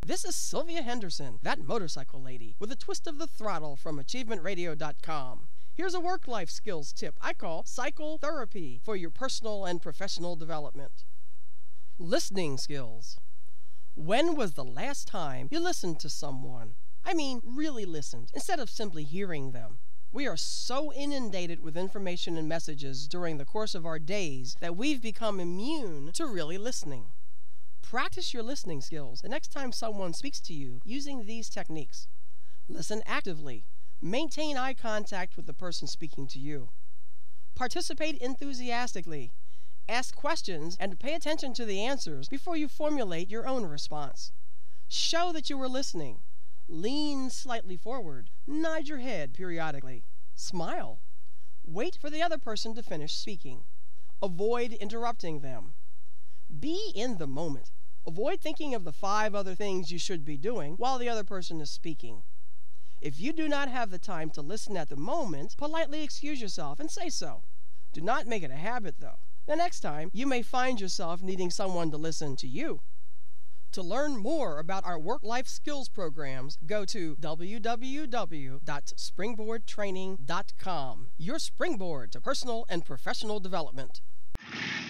This is Sylvia Henderson, that motorcycle lady, with a twist of the throttle from AchievementRadio.com. Here's a work-life skills tip I call Cycle Therapy for your personal and professional development. Listening skills. When was the last time you listened to someone? I mean, really listened, instead of simply hearing them. We are so inundated with information and messages during the course of our days that we've become immune to really listening. Practice your listening skills the next time someone speaks to you using these techniques. Listen actively. Maintain eye contact with the person speaking to you. Participate enthusiastically. Ask questions and pay attention to the answers before you formulate your own response. Show that you were listening. Lean slightly forward. Nod your head periodically. Smile. Wait for the other person to finish speaking. Avoid interrupting them. Be in the moment. Avoid thinking of the 5 other things you should be doing while the other person is speaking. If you do not have the time to listen at the moment, politely excuse yourself and say so. Do not make it a habit, though. The next time, you may find yourself needing someone to listen to you. To learn more about our work-life skills programs, go to www.springboardtraining.com, your springboard to personal and professional development.